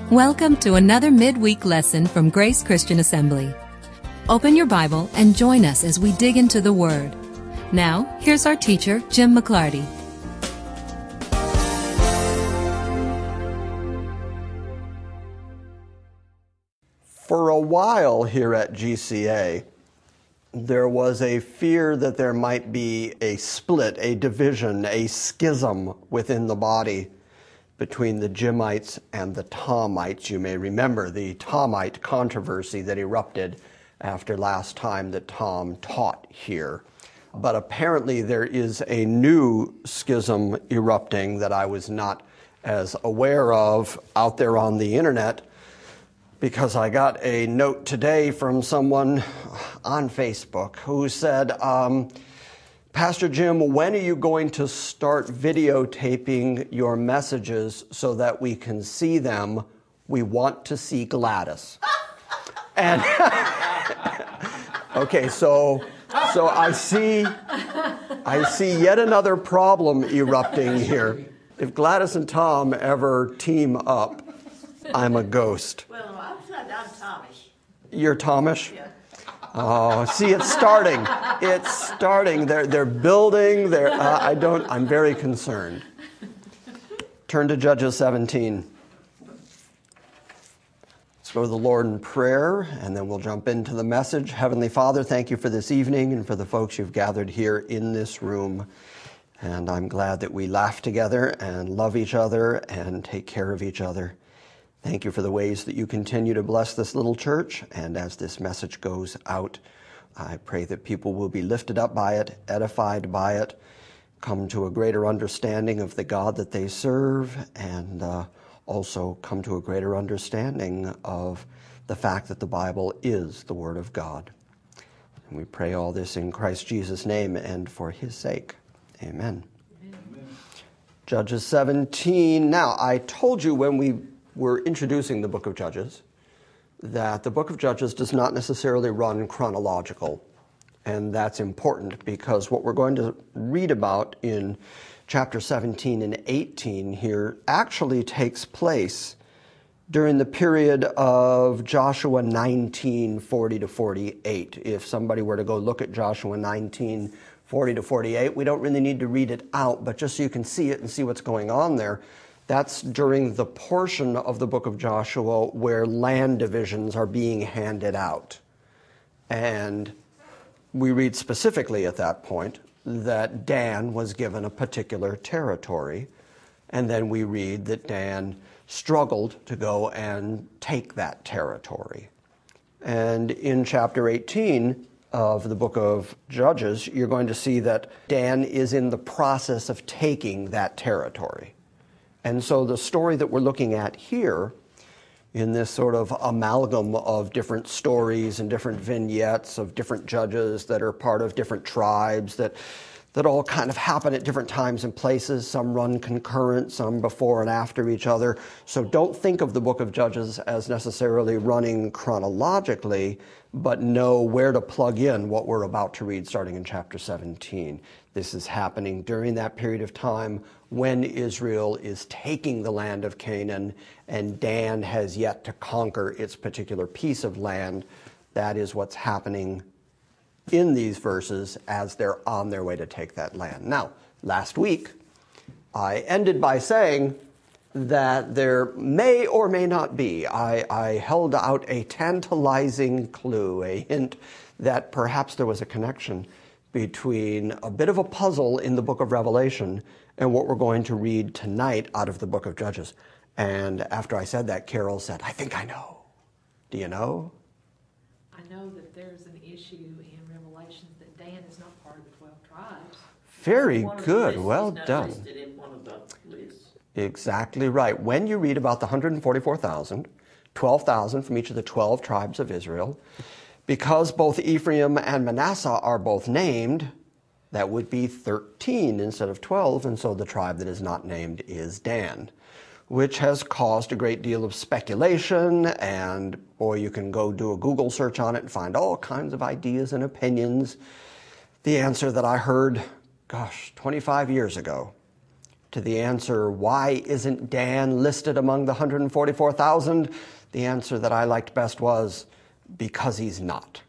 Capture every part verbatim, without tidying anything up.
Welcome to another midweek lesson from Grace Christian Assembly. Open your Bible and join us as we dig into the Word. Now, here's our teacher, Jim McClarty. For a while here at G C A, there was a fear that there might be a split, a division, a schism within the body between the Jimites and the Thomites. You may remember the Thomite controversy that erupted after last time that Tom taught here. But apparently there is a new schism erupting that I was not as aware of out there on the internet, because I got a note today from someone on Facebook who said, um, Pastor Jim, when are you going to start videotaping your messages so that we can see them? We want to see Gladys. And okay, so so I see I see yet another problem erupting here. If Gladys and Tom ever team up, I'm a ghost. Well, I'm, I'm Thomish. You're Thomish? Yeah. Oh, see, it's starting. It's starting. They're they're building. They're. Uh, I don't. I'm very concerned. Turn to Judges seventeen. Let's go to the Lord in prayer, and then we'll jump into the message. Heavenly Father, thank you for this evening and for the folks you've gathered here in this room. And I'm glad that we laugh together and love each other and take care of each other. Thank you for the ways that you continue to bless this little church. And as this message goes out, I pray that people will be lifted up by it, edified by it, come to a greater understanding of the God that they serve, and uh, also come to a greater understanding of the fact that the Bible is the Word of God. And we pray all this in Christ Jesus' name and for His sake. Amen. Amen. Judges seventeen. Now, I told you when we were introducing the book of Judges that the book of Judges does not necessarily run chronological. And that's important because what we're going to read about in chapter seventeen and eighteen here actually takes place during the period of Joshua nineteen, forty to forty-eight. If somebody were to go look at Joshua nineteen, forty to forty-eight, we don't really need to read it out, but just so you can see it and see what's going on there, that's during the portion of the book of Joshua where land divisions are being handed out. And we read specifically at that point that Dan was given a particular territory. And then we read that Dan struggled to go and take that territory. And in chapter eighteen of the book of Judges, you're going to see that Dan is in the process of taking that territory. And so the story that we're looking at here, in this sort of amalgam of different stories and different vignettes of different judges that are part of different tribes that that all kind of happen at different times and places. Some run concurrent, some before and after each other. So don't think of the book of Judges as necessarily running chronologically, but know where to plug in what we're about to read starting in chapter seventeen. This is happening during that period of time when Israel is taking the land of Canaan and Dan has yet to conquer its particular piece of land. That is what's happening in these verses as they're on their way to take that land. Now, last week, I ended by saying that there may or may not be, I, I held out a tantalizing clue, a hint that perhaps there was a connection between a bit of a puzzle in the book of Revelation and what we're going to read tonight out of the book of Judges. And after I said that, Carol said, I think I know. Do you know? I know that there's an issue in Revelations that Dan is not part of the twelve tribes. Very One of the good. lists Well is not done. listed in one of the lists. Exactly right. When you read about the one hundred forty-four thousand, twelve thousand from each of the twelve tribes of Israel, because both Ephraim and Manasseh are both named, that would be thirteen instead of twelve, and so the tribe that is not named is Dan, which has caused a great deal of speculation, and boy, you can go do a Google search on it and find all kinds of ideas and opinions. The answer that I heard, gosh, twenty-five years ago To the answer, why isn't Dan listed among the one hundred forty-four thousand? The answer that I liked best was, because he's not.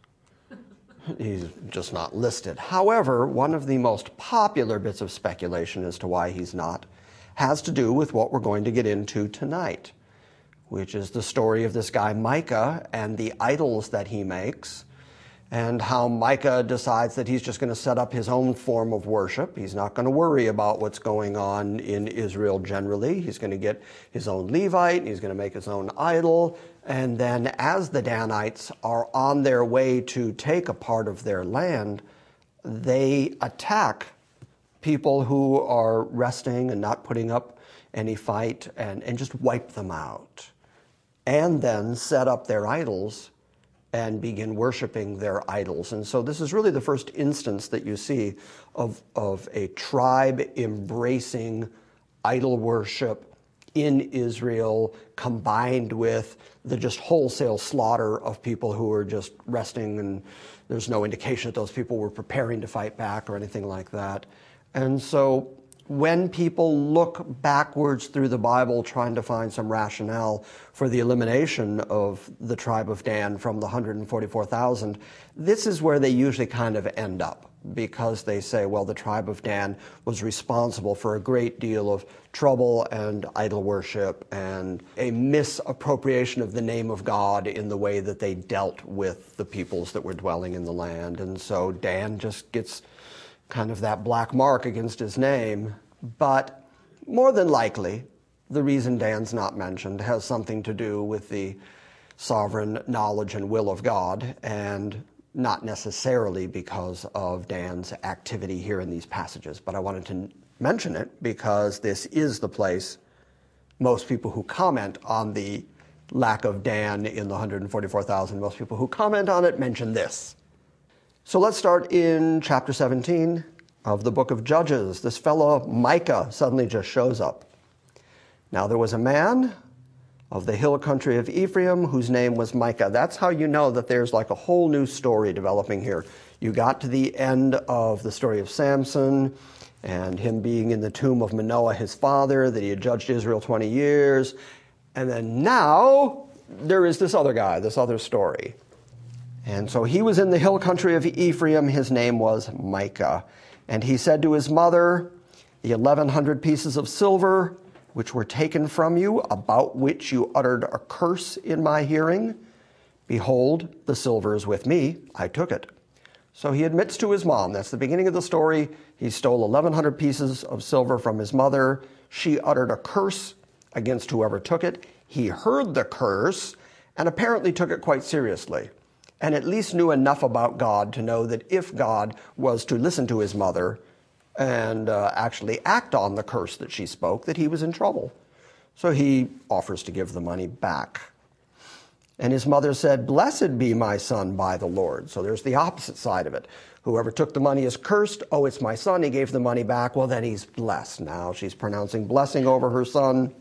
He's just not listed. However, one of the most popular bits of speculation as to why he's not has to do with what we're going to get into tonight, which is the story of this guy Micah and the idols that he makes, and how Micah decides that he's just going to set up his own form of worship. He's not going to worry about what's going on in Israel generally. He's going to get his own Levite, he's going to make his own idol, and then as the Danites are on their way to take a part of their land, they attack people who are resting and not putting up any fight and, and just wipe them out, and then set up their idols and begin worshiping their idols. And so this is really the first instance that you see of, of a tribe embracing idol worship in Israel, combined with the just wholesale slaughter of people who are just resting, and there's no indication that those people were preparing to fight back or anything like that. And so when people look backwards through the Bible trying to find some rationale for the elimination of the tribe of Dan from the one hundred forty-four thousand, this is where they usually kind of end up, because they say, well, the tribe of Dan was responsible for a great deal of trouble and idol worship and a misappropriation of the name of God in the way that they dealt with the peoples that were dwelling in the land. And so Dan just gets kind of that black mark against his name. But more than likely, the reason Dan's not mentioned has something to do with the sovereign knowledge and will of God, and not necessarily because of Dan's activity here in these passages. But I wanted to mention it because this is the place most people who comment on the lack of Dan in the one hundred forty-four thousand, most people who comment on it mention this. So let's start in chapter seventeen of the book of Judges. This fellow Micah suddenly just shows up. Now there was a man of the hill country of Ephraim whose name was Micah. That's how you know that there's like a whole new story developing here. You got to the end of the story of Samson and him being in the tomb of Manoah, his father, that he had judged Israel twenty years. And then now there is this other guy, this other story. And so he was in the hill country of Ephraim. His name was Micah. And he said to his mother, the eleven hundred pieces of silver which were taken from you, about which you uttered a curse in my hearing, behold, the silver is with me, I took it. So he admits to his mom, that's the beginning of the story, he stole eleven hundred pieces of silver from his mother. She uttered a curse against whoever took it. He heard the curse and apparently took it quite seriously, and at least knew enough about God to know that if God was to listen to his mother and uh, actually act on the curse that she spoke, that he was in trouble. So he offers to give the money back. And his mother said, blessed be my son by the Lord. So there's the opposite side of it. Whoever took the money is cursed. Oh, it's my son. He gave the money back. Well, then he's blessed. Now she's pronouncing blessing over her son.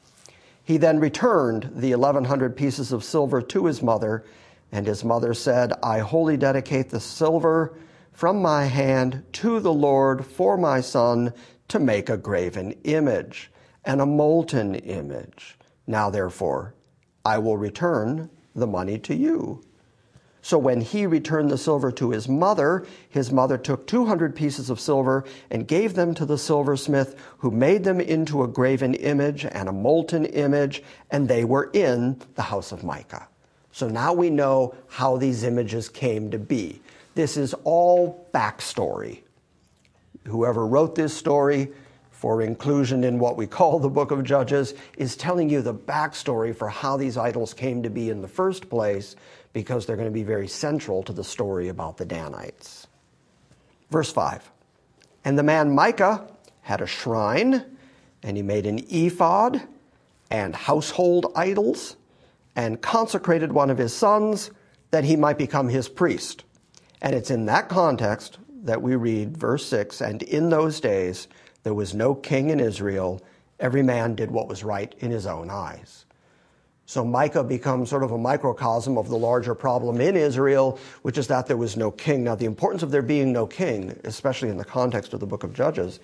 He then returned the eleven hundred pieces of silver to his mother, and his mother said, I wholly dedicate the silver from my hand to the Lord for my son to make a graven image and a molten image. Now, therefore, I will return the money to you. So when he returned the silver to his mother, his mother took two hundred pieces of silver and gave them to the silversmith, who made them into a graven image and a molten image, and they were in the house of Micah. So now we know how these images came to be. This is all backstory. Whoever wrote this story for inclusion in what we call the book of Judges is telling you the backstory for how these idols came to be in the first place, because they're going to be very central to the story about the Danites. Verse five, and the man Micah had a shrine, and he made an ephod and household idols, and consecrated one of his sons that he might become his priest. And it's in that context that we read verse six, and in those days there was no king in Israel. Every man did what was right in his own eyes. So Micah becomes sort of a microcosm of the larger problem in Israel, which is that there was no king. Now, the importance of there being no king, especially in the context of the book of Judges,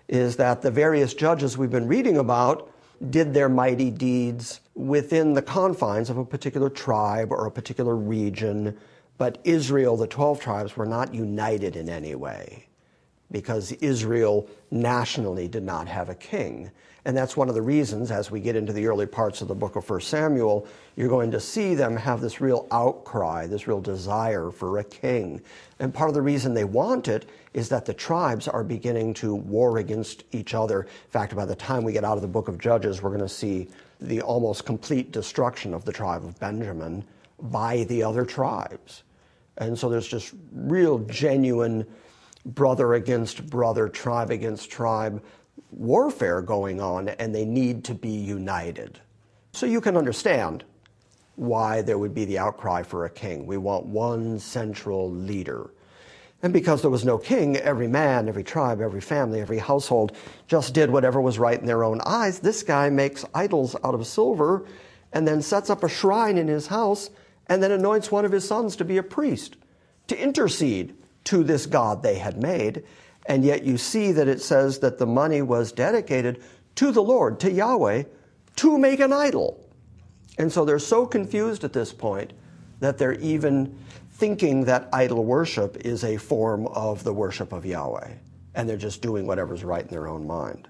is that the various judges we've been reading about did their mighty deeds within the confines of a particular tribe or a particular region, but Israel, the twelve tribes, were not united in any way because Israel nationally did not have a king. And that's one of the reasons, as we get into the early parts of the book of First Samuel, you're going to see them have this real outcry, this real desire for a king. And part of the reason they want it is that the tribes are beginning to war against each other. In fact, by the time we get out of the book of Judges, we're going to see the almost complete destruction of the tribe of Benjamin by the other tribes. And so there's just real genuine brother against brother, tribe against tribe warfare going on, and they need to be united. So you can understand why there would be the outcry for a king. We want one central leader. And because there was no king, every man, every tribe, every family, every household just did whatever was right in their own eyes. This guy makes idols out of silver and then sets up a shrine in his house and then anoints one of his sons to be a priest, to intercede to this God they had made. And yet you see that it says that the money was dedicated to the Lord, to Yahweh, to make an idol. And so they're so confused at this point that they're even thinking that idol worship is a form of the worship of Yahweh. And they're just doing whatever's right in their own mind.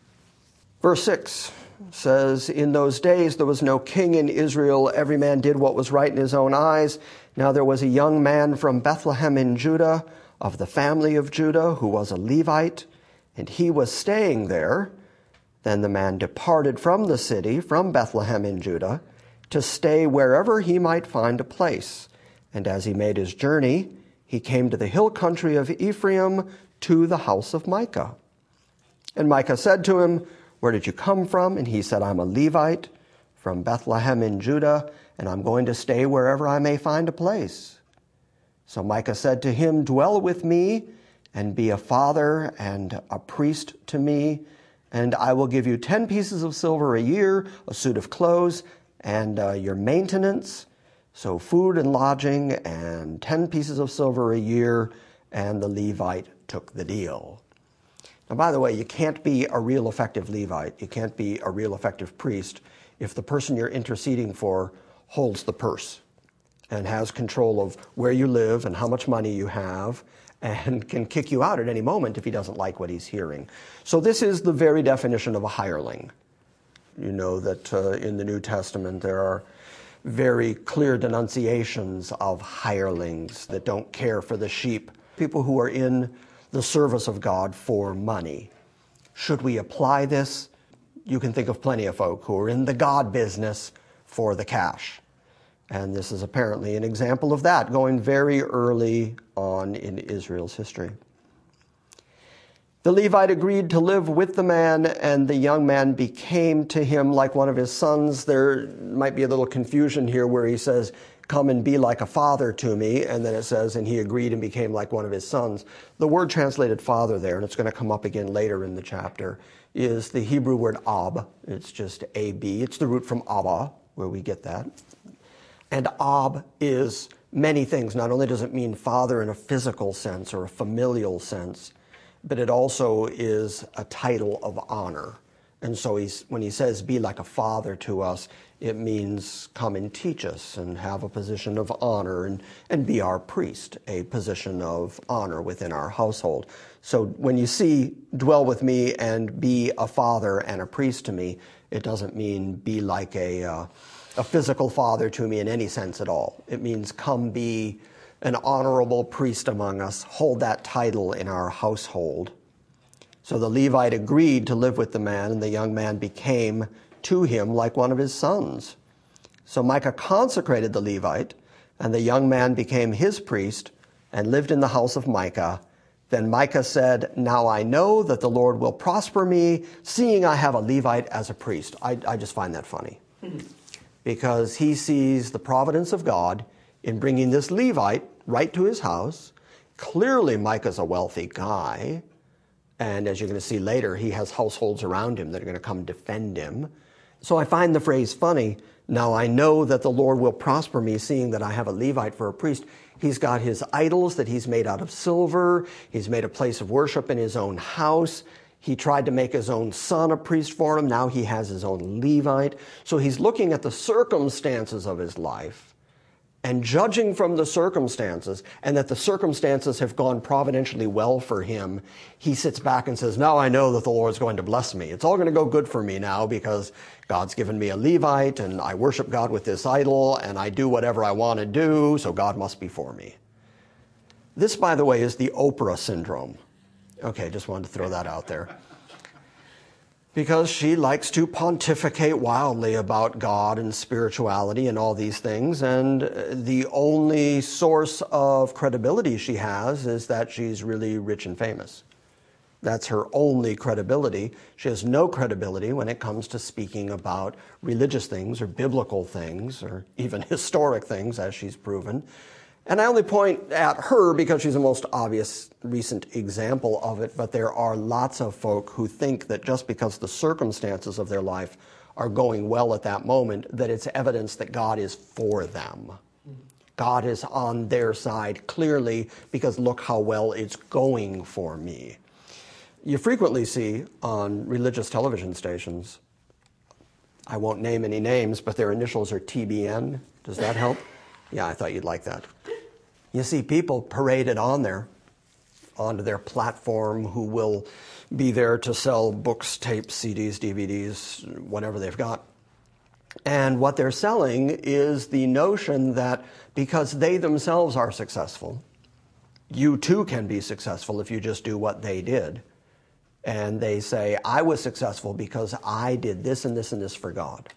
Verse six says, "In those days there was no king in Israel. Every man did what was right in his own eyes. Now there was a young man from Bethlehem in Judah, of the family of Judah, who was a Levite, and he was staying there. Then the man departed from the city, from Bethlehem in Judah, to stay wherever he might find a place. And as he made his journey, he came to the hill country of Ephraim, to the house of Micah. And Micah said to him, 'Where did you come from?' And he said, 'I'm a Levite from Bethlehem in Judah, and I'm going to stay wherever I may find a place.' So Micah said to him, 'Dwell with me and be a father and a priest to me, and I will give you ten pieces of silver a year, a suit of clothes, and uh, your maintenance.' So food and lodging and ten pieces of silver a year, and the Levite took the deal." Now, by the way, you can't be a real effective Levite, you can't be a real effective priest if the person you're interceding for holds the purse and has control of where you live and how much money you have, and can kick you out at any moment if he doesn't like what he's hearing. So this is the very definition of a hireling. You know that uh, in the New Testament there are very clear denunciations of hirelings that don't care for the sheep, people who are in the service of God for money. Should we apply this? You can think of plenty of folk who are in the God business for the cash. And this is apparently an example of that, going very early on in Israel's history. The Levite agreed to live with the man, and the young man became to him like one of his sons. There might be a little confusion here where he says, "Come and be like a father to me," and then it says, "and he agreed and became like one of his sons." The word translated father there, and it's going to come up again later in the chapter, is the Hebrew word ab. It's just A B. It's the root from Abba, where we get that. And Ab is many things. Not only does it mean father in a physical sense or a familial sense, but it also is a title of honor. And so he's, when he says, "Be like a father to us," it means come and teach us and have a position of honor and, and be our priest, a position of honor within our household. So when you see "dwell with me and be a father and a priest to me," it doesn't mean be like a... Uh, a physical father to me in any sense at all. It means come be an honorable priest among us, hold that title in our household. So the Levite agreed to live with the man, and the young man became to him like one of his sons. So Micah consecrated the Levite, and the young man became his priest and lived in the house of Micah. Then Micah said, "Now I know that the Lord will prosper me, seeing I have a Levite as a priest." I, I just find that funny. Because he sees the providence of God in bringing this Levite right to his house. Clearly, Micah's a wealthy guy. And as you're going to see later, he has households around him that are going to come defend him. So I find the phrase funny. "Now I know that the Lord will prosper me, seeing that I have a Levite for a priest." He's got his idols that he's made out of silver. He's made a place of worship in his own house. He tried to make his own son a priest for him. Now he has his own Levite. So he's looking at the circumstances of his life and judging from the circumstances, and that the circumstances have gone providentially well for him. He sits back and says, now I know that the Lord's going to bless me. It's all going to go good for me now because God's given me a Levite, and I worship God with this idol, and I do whatever I want to do, so God must be for me. This, by the way, is the Oprah syndrome. Okay, just wanted to throw that out there. Because she likes to pontificate wildly about God and spirituality and all these things, and the only source of credibility she has is that she's really rich and famous. That's her only credibility. She has no credibility when it comes to speaking about religious things or biblical things or even historic things, as she's proven. And I only point at her because she's the most obvious recent example of it, but there are lots of folk who think that just because the circumstances of their life are going well at that moment, that it's evidence that God is for them. God is on their side clearly because look how well it's going for me. You frequently see on religious television stations, I won't name any names, but their initials are T B N. Does that help? Yeah, I thought you'd like that. You see people paraded on there, onto their platform, who will be there to sell books, tapes, C Ds, D V Ds, whatever they've got. And what they're selling is the notion that because they themselves are successful, you too can be successful if you just do what they did. And they say, I was successful because I did this and this and this for God.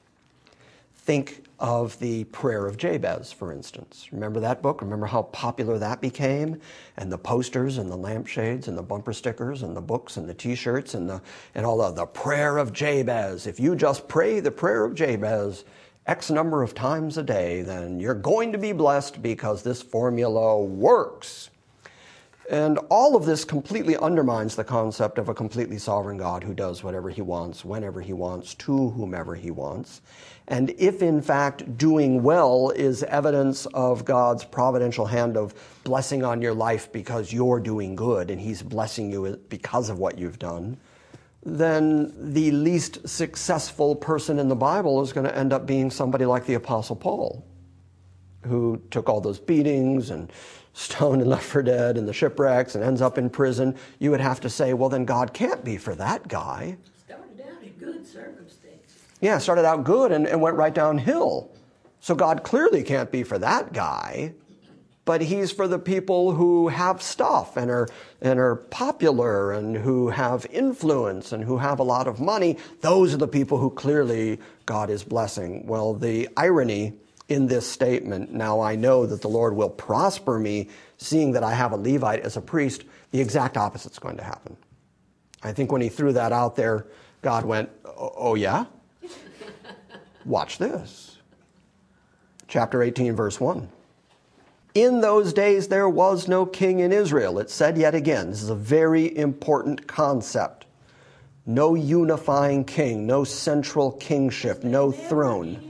Think of the prayer of Jabez, for instance. Remember that book? Remember how popular that became? And the posters and the lampshades and the bumper stickers and the books and the T-shirts and the and all the, the prayer of Jabez. If you just pray the prayer of Jabez X number of times a day, then you're going to be blessed because this formula works. And all of this completely undermines the concept of a completely sovereign God who does whatever he wants, whenever he wants, to whomever he wants. And if, in fact, doing well is evidence of God's providential hand of blessing on your life because you're doing good and he's blessing you because of what you've done, then the least successful person in the Bible is going to end up being somebody like the Apostle Paul, who took all those beatings and stoned and left for dead and the shipwrecks and ends up in prison. You would have to say, well, then God can't be for that guy. Started out in good circumstances. Yeah, started out good and, and went right downhill. So God clearly can't be for that guy, but he's for the people who have stuff and are, and are popular and who have influence and who have a lot of money. Those are the people who clearly God is blessing. Well, the irony in this statement, now I know that the Lord will prosper me, seeing that I have a Levite as a priest, the exact opposite is going to happen. I think when he threw that out there, God went, oh yeah? Watch this. Chapter eighteen, verse one. In those days there was no king in Israel. It said yet again, this is a very important concept. No unifying king, no central kingship, no throne.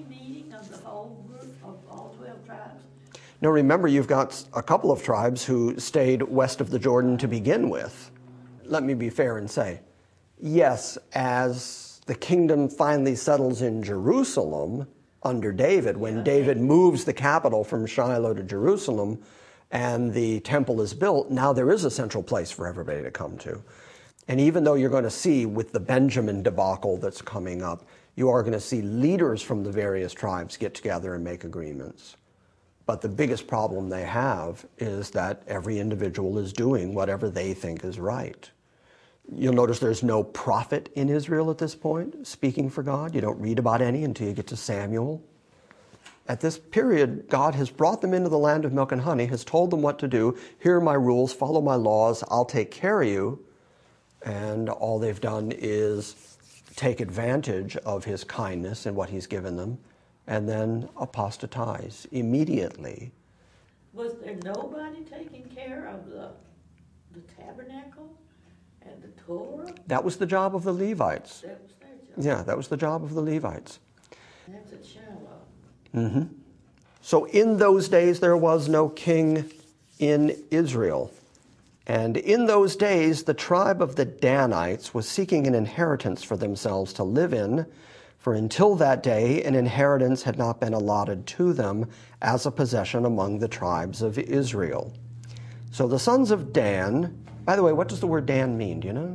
Now remember, you've got a couple of tribes who stayed west of the Jordan to begin with. Let me be fair and say, yes, as the kingdom finally settles in Jerusalem under David, when David moves the capital from Shiloh to Jerusalem and the temple is built, now there is a central place for everybody to come to. And even though you're going to see with the Benjamin debacle that's coming up, you are going to see leaders from the various tribes get together and make agreements. But the biggest problem they have is that every individual is doing whatever they think is right. You'll notice there's no prophet in Israel at this point speaking for God. You don't read about any until you get to Samuel. At this period, God has brought them into the land of milk and honey, has told them what to do. Here are my rules, follow my laws, I'll take care of you. And all they've done is take advantage of his kindness and what he's given them, and then apostatize immediately. Was there nobody taking care of the, the tabernacle and the Torah? That was the job of the Levites. That was their job. Yeah, that was the job of the Levites. That's at Shiloh. Mm-hmm. So in those days there was no king in Israel. And in those days, the tribe of the Danites was seeking an inheritance for themselves to live in, for until that day, an inheritance had not been allotted to them as a possession among the tribes of Israel. So the sons of Dan, by the way, what does the word Dan mean? Do you know?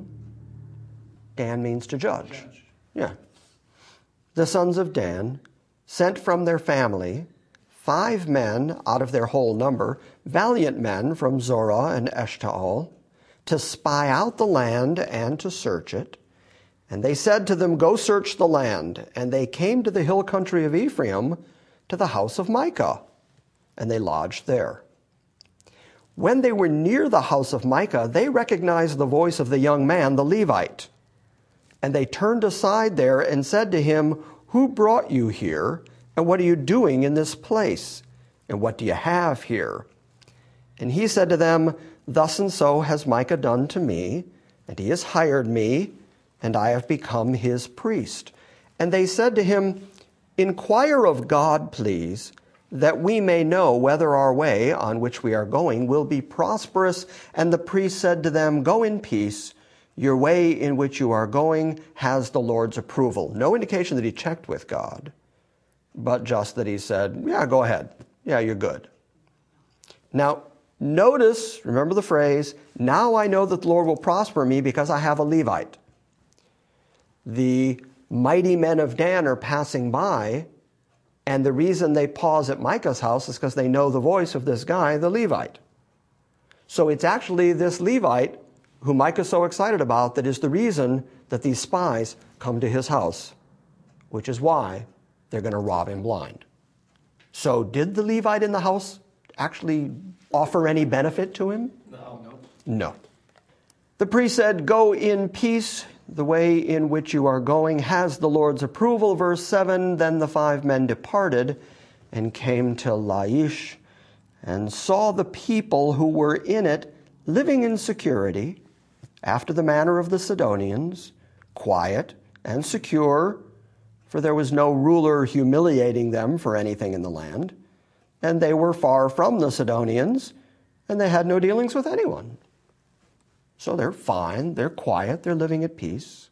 Dan means to judge. judge. Yeah. The sons of Dan sent from their family five men out of their whole number, valiant men from Zorah and Eshtaol, to spy out the land and to search it. And they said to them, "Go search the land." And they came to the hill country of Ephraim, to the house of Micah, and they lodged there. When they were near the house of Micah, they recognized the voice of the young man, the Levite. And they turned aside there and said to him, "Who brought you here? And what are you doing in this place? And what do you have here?" And he said to them, "Thus and so has Micah done to me, and he has hired me, and I have become his priest." And they said to him, "Inquire of God, please, that we may know whether our way on which we are going will be prosperous." And the priest said to them, "Go in peace. Your way in which you are going has the Lord's approval." No indication that he checked with God, but just that he said, "Yeah, go ahead. Yeah, you're good." Now, notice, remember the phrase, "Now I know that the Lord will prosper me because I have a Levite." The mighty men of Dan are passing by, and the reason they pause at Micah's house is because they know the voice of this guy, the Levite. So it's actually this Levite who Micah's so excited about that is the reason that these spies come to his house, which is why they're going to rob him blind. So did the Levite in the house actually offer any benefit to him? No. No. No. The priest said, "Go in peace. The way in which you are going has the Lord's approval." Verse seven, "Then the five men departed and came to Laish and saw the people who were in it living in security, after the manner of the Sidonians, quiet and secure, for there was no ruler humiliating them for anything in the land. And they were far from the Sidonians, and they had no dealings with anyone." So they're fine, they're quiet, they're living at peace.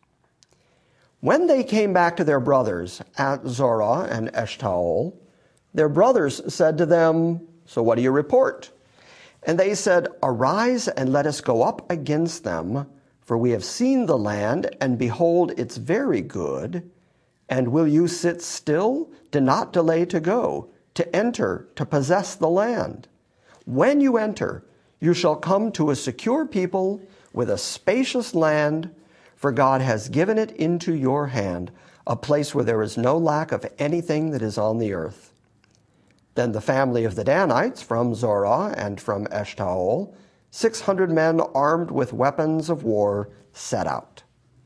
When they came back to their brothers at Zorah and Eshtaol, their brothers said to them, "So what do you report?" And they said, "Arise and let us go up against them, for we have seen the land, and behold, it's very good. And will you sit still? Do not delay to go, to enter, to possess the land. When you enter, you shall come to a secure people with a spacious land, for God has given it into your hand, a place where there is no lack of anything that is on the earth." Then the family of the Danites from Zorah and from Eshtaol, six hundred men armed with weapons of war, set out.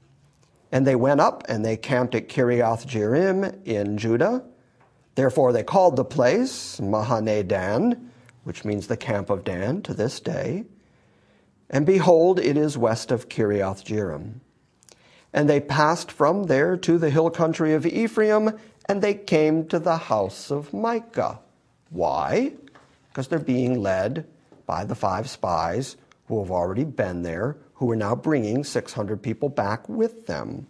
And they went up and they camped at Kiriath Jearim in Judah. Therefore they called the place Mahane Dan, which means the camp of Dan, to this day. And behold, it is west of Kiriath Jearim. And they passed from there to the hill country of Ephraim, and they came to the house of Micah. Why? Because they're being led by the five spies who have already been there, who are now bringing six hundred people back with them.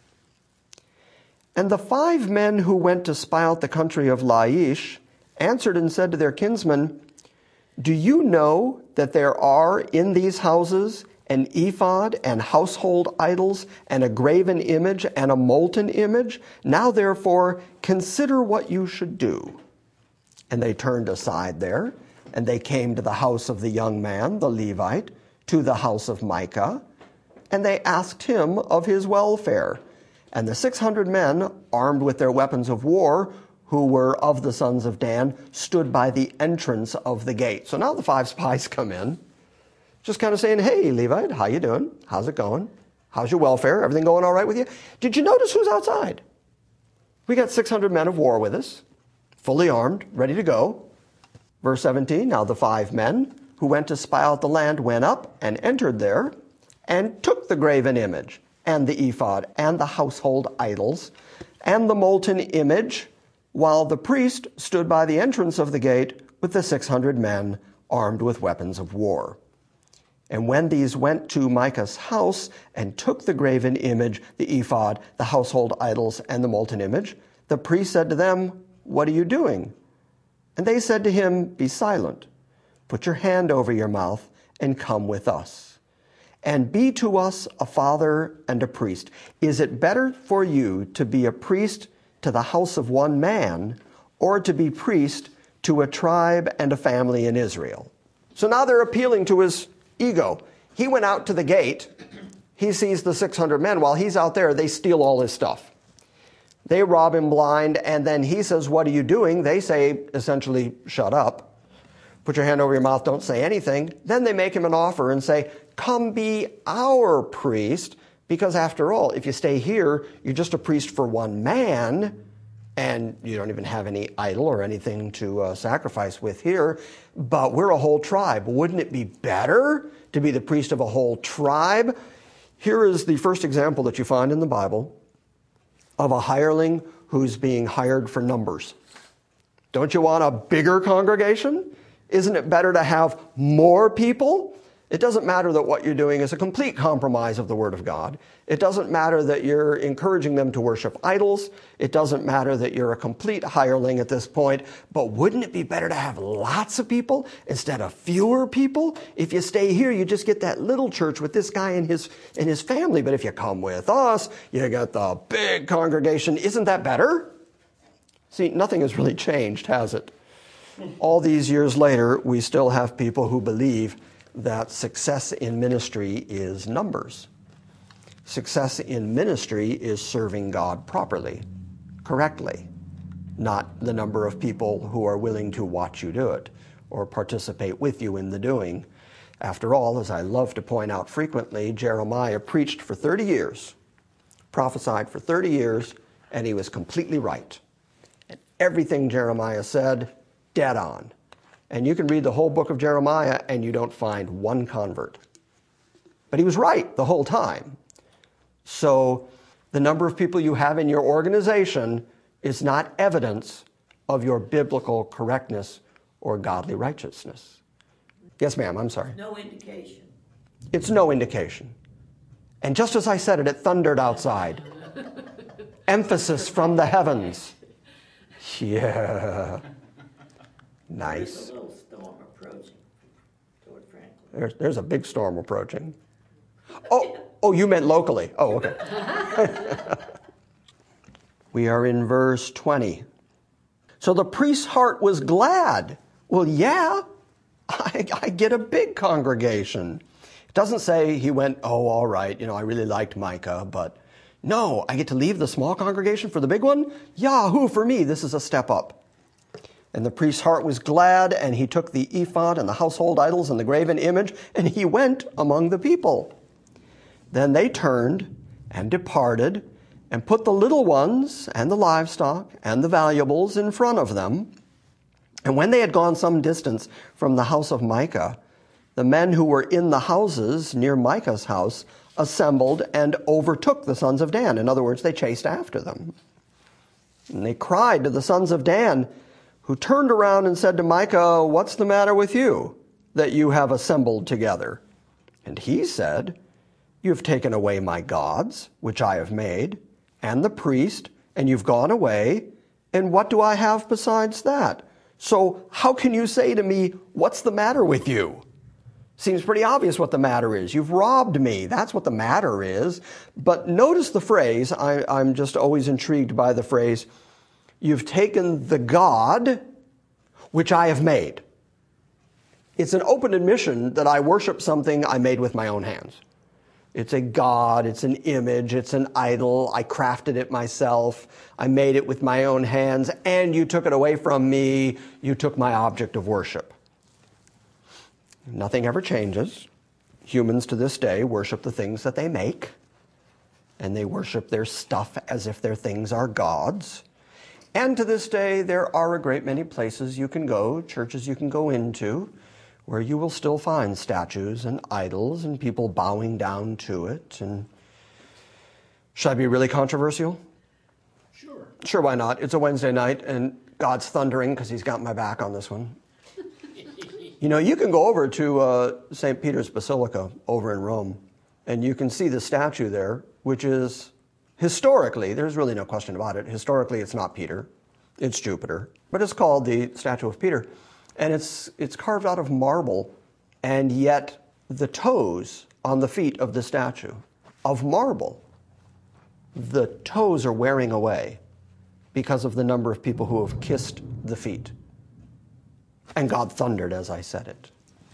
And the five men who went to spy out the country of Laish answered and said to their kinsmen, "Do you know that there are in these houses an ephod and household idols and a graven image and a molten image? Now therefore consider what you should do." And they turned aside there, and they came to the house of the young man, the Levite, to the house of Micah, and they asked him of his welfare. And the six hundred men, armed with their weapons of war, who were of the sons of Dan, stood by the entrance of the gate. So now the five spies come in, just kind of saying, "Hey, Levite, how you doing? How's it going? How's your welfare? Everything going all right with you? Did you notice who's outside? We got six hundred men of war with us, fully armed, ready to go." Verse seventeen, "Now the five men who went to spy out the land went up and entered there and took the graven image and the ephod and the household idols and the molten image, while the priest stood by the entrance of the gate with the six hundred men armed with weapons of war. And when these went to Micah's house and took the graven image, the ephod, the household idols, and the molten image, the priest said to them, "What are you doing?" And they said to him, "Be silent. Put your hand over your mouth and come with us. And be to us a father and a priest. Is it better for you to be a priest to the house of one man, or to be priest to a tribe and a family in Israel?" So now they're appealing to his ego. He went out to the gate. He sees the six hundred men. While he's out there, they steal all his stuff. They rob him blind, and then he says, "What are you doing?" They say, essentially, "Shut up. Put your hand over your mouth, don't say anything." Then they make him an offer and say, "Come be our priest," because after all, if you stay here, you're just a priest for one man, and you don't even have any idol or anything to uh, sacrifice with here, but we're a whole tribe. Wouldn't it be better to be the priest of a whole tribe? Here is the first example that you find in the Bible of a hireling who's being hired for numbers. Don't you want a bigger congregation? Isn't it better to have more people? It doesn't matter that what you're doing is a complete compromise of the Word of God. It doesn't matter that you're encouraging them to worship idols. It doesn't matter that you're a complete hireling at this point. But wouldn't it be better to have lots of people instead of fewer people? If you stay here, you just get that little church with this guy and his, and his family. But if you come with us, you get the big congregation. Isn't that better? See, nothing has really changed, has it? All these years later, we still have people who believe that success in ministry is numbers. Success in ministry is serving God properly, correctly, not the number of people who are willing to watch you do it or participate with you in the doing. After all, as I love to point out frequently, Jeremiah preached for thirty years, prophesied for thirty years, and he was completely right. And everything Jeremiah said, dead on. And you can read the whole book of Jeremiah and you don't find one convert. But he was right the whole time. So the number of people you have in your organization is not evidence of your biblical correctness or godly righteousness. Yes, ma'am, I'm sorry. No indication. It's no indication. And just as I said it, it thundered outside. Emphasis from the heavens. Yeah. Nice. There's a little storm approaching toward Franklin. There's, there's a big storm approaching. Oh, oh, you meant locally. Oh, okay. We are in verse twenty. So the priest's heart was glad. Well, yeah, I, I get a big congregation. It doesn't say he went, "Oh, all right, you know, I really liked Micah, but no, I get to leave the small congregation for the big one? Yahoo, for me, this is a step up." And the priest's heart was glad, and he took the ephod and the household idols and the graven image, and he went among the people. Then they turned and departed and put the little ones and the livestock and the valuables in front of them. And when they had gone some distance from the house of Micah, the men who were in the houses near Micah's house assembled and overtook the sons of Dan. In other words, they chased after them. And they cried to the sons of Dan, who turned around and said to Micah, "What's the matter with you, that you have assembled together?" And he said, "You have taken away my gods, which I have made, and the priest, and you've gone away, and what do I have besides that? So how can you say to me, 'What's the matter with you?' Seems pretty obvious what the matter is. You've robbed me. That's what the matter is." But notice the phrase. I, I'm just always intrigued by the phrase, "You've taken the God which I have made." It's an open admission that I worship something I made with my own hands. It's a god, it's an image, it's an idol. I crafted it myself. I made it with my own hands, and you took it away from me. You took my object of worship. Nothing ever changes. Humans to this day worship the things that they make, and they worship their stuff as if their things are gods. And to this day, there are a great many places you can go, churches you can go into, where you will still find statues and idols and people bowing down to it. And should I be really controversial? Sure. Sure, why not? It's a Wednesday night, and God's thundering because he's got my back on this one. You know, you can go over to uh, Saint Peter's Basilica over in Rome, and you can see the statue there, which is historically, there's really no question about it, historically it's not Peter, it's Jupiter, but it's called the statue of Peter. And it's, it's carved out of marble, and yet the toes on the feet of the statue, of marble, the toes are wearing away because of the number of people who have kissed the feet. And God thundered as I said it.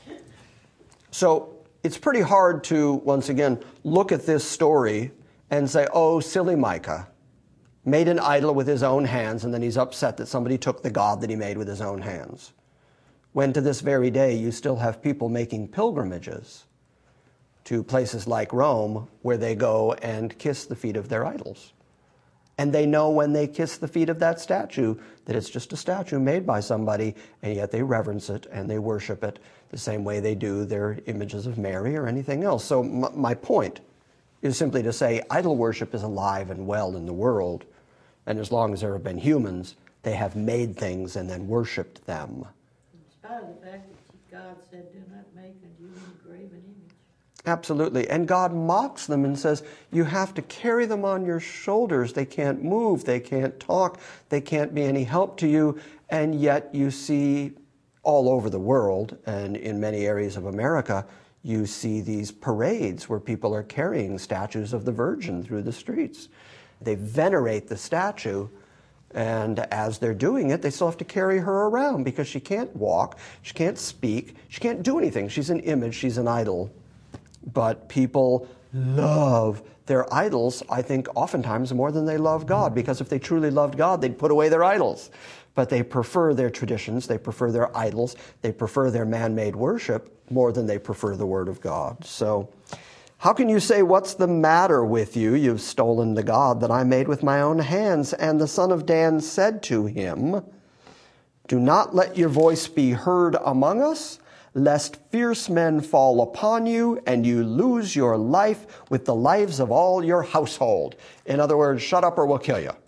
So it's pretty hard to, once again, look at this story and say, oh, silly Micah made an idol with his own hands, and then he's upset that somebody took the God that he made with his own hands. When to this very day, you still have people making pilgrimages to places like Rome where they go and kiss the feet of their idols. And they know when they kiss the feet of that statue that it's just a statue made by somebody, and yet they reverence it and they worship it the same way they do their images of Mary or anything else. So m- my point is simply to say idol worship is alive and well in the world, and as long as there have been humans, they have made things and then worshipped them. In spite of the fact that God said, do not make unto you any graven image. Absolutely. And God mocks them and says, you have to carry them on your shoulders. They can't move. They can't talk. They can't be any help to you. And yet you see all over the world and in many areas of America, you see these parades where people are carrying statues of the Virgin through the streets. They venerate the statue, and as they're doing it, they still have to carry her around because she can't walk, she can't speak, she can't do anything. She's an image, she's an idol. But people love their idols, I think, oftentimes more than they love God, because if they truly loved God, they'd put away their idols. But they prefer their traditions, they prefer their idols, they prefer their man-made worship more than they prefer the Word of God. So how can you say, what's the matter with you? You've stolen the God that I made with my own hands. And the son of Dan said to him, do not let your voice be heard among us, lest fierce men fall upon you and you lose your life with the lives of all your household. In other words, shut up or we'll kill you.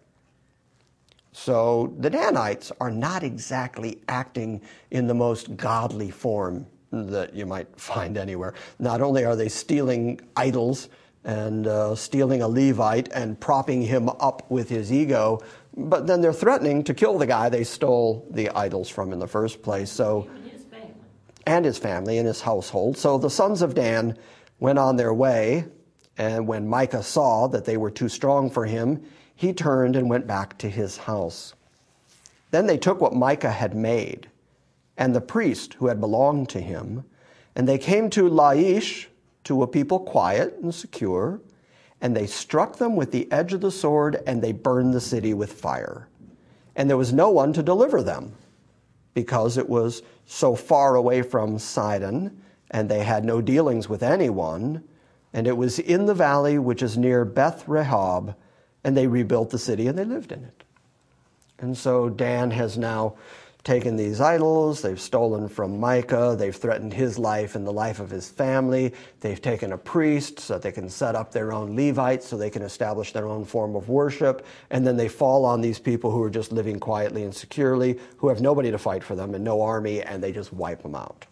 So the Danites are not exactly acting in the most godly form that you might find anywhere. Not only are they stealing idols and uh, stealing a Levite and propping him up with his ego, but then they're threatening to kill the guy they stole the idols from in the first place. So, And his family. and his family and his household. So the sons of Dan went on their way, and when Micah saw that they were too strong for him, he turned and went back to his house. Then they took what Micah had made, and the priest who had belonged to him, and they came to Laish, to a people quiet and secure, and they struck them with the edge of the sword, and they burned the city with fire. And there was no one to deliver them, because it was so far away from Sidon, and they had no dealings with anyone, and it was in the valley which is near Beth Rehob, and they rebuilt the city and they lived in it. And so Dan has now taken these idols, they've stolen from Micah, they've threatened his life and the life of his family, they've taken a priest so that they can set up their own Levites so they can establish their own form of worship, and then they fall on these people who are just living quietly and securely, who have nobody to fight for them and no army, and they just wipe them out.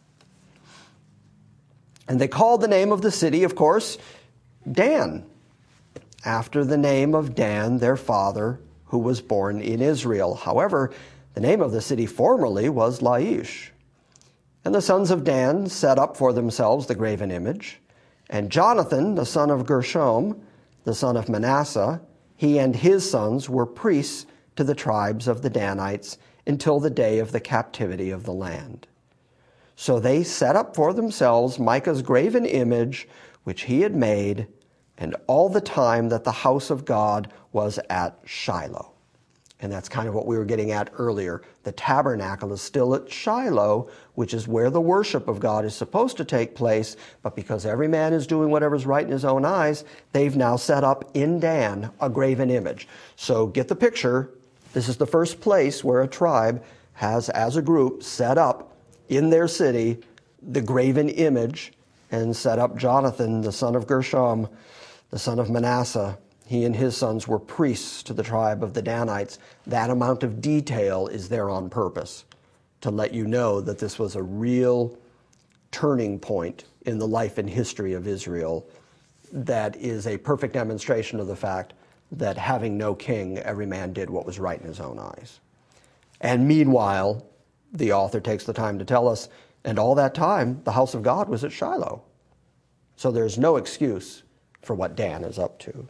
And they called the name of the city, of course, Dan, after the name of Dan, their father, who was born in Israel. However, the name of the city formerly was Laish. And the sons of Dan set up for themselves the graven image. And Jonathan, the son of Gershom, the son of Manasseh, he and his sons were priests to the tribes of the Danites until the day of the captivity of the land. So they set up for themselves Micah's graven image, which he had made, and all the time that the house of God was at Shiloh. And that's kind of what we were getting at earlier. The tabernacle is still at Shiloh, which is where the worship of God is supposed to take place, but because every man is doing whatever's right in his own eyes, they've now set up in Dan a graven image. So get the picture. This is the first place where a tribe has, as a group, set up in their city the graven image and set up Jonathan, the son of Gershom, the son of Manasseh. He and his sons were priests to the tribe of the Danites. That amount of detail is there on purpose. to let you know that this was a real turning point in the life and history of Israel that is a perfect demonstration of the fact that having no king, every man did what was right in his own eyes. And meanwhile, the author takes the time to tell us, and all that time, the house of God was at Shiloh. So there's no excuse for what Dan is up to.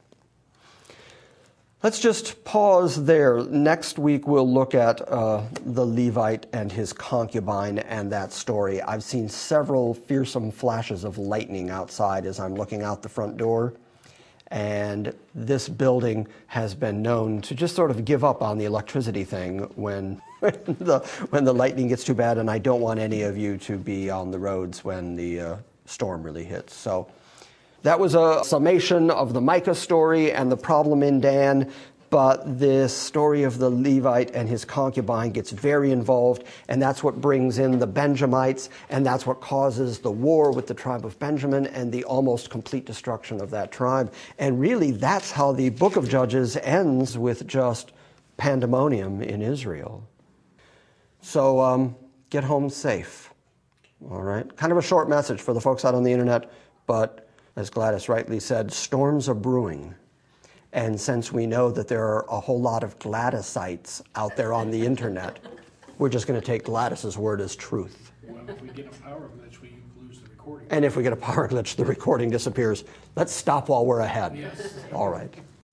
Let's just pause there. Next week, we'll look at uh, the Levite and his concubine and that story. I've seen several fearsome flashes of lightning outside as I'm looking out the front door. And this building has been known to just sort of give up on the electricity thing when, when, the, when the lightning gets too bad, and I don't want any of you to be on the roads when the uh, storm really hits. So that was a summation of the Micah story and the problem in Dan, but this story of the Levite and his concubine gets very involved, and that's what brings in the Benjamites, and that's what causes the war with the tribe of Benjamin and the almost complete destruction of that tribe. And really, that's how the book of Judges ends, with just pandemonium in Israel. So um, get home safe, all right? Kind of a short message for the folks out on the internet, but as Gladys rightly said, storms are brewing. And since we know that there are a whole lot of Gladysites out there on the internet, we're just going to take Gladys's word as truth. Well, if we get a power glitch, we lose the recording. And if we get a power glitch, the recording disappears. Let's stop while we're ahead. Yes. All right.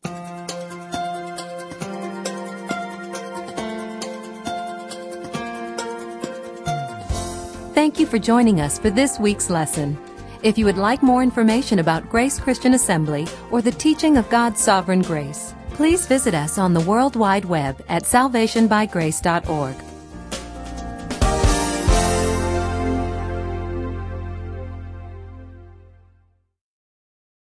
Thank you for joining us for this week's lesson. If you would like more information about Grace Christian Assembly or the teaching of God's sovereign grace, please visit us on the World Wide Web at salvation by grace dot org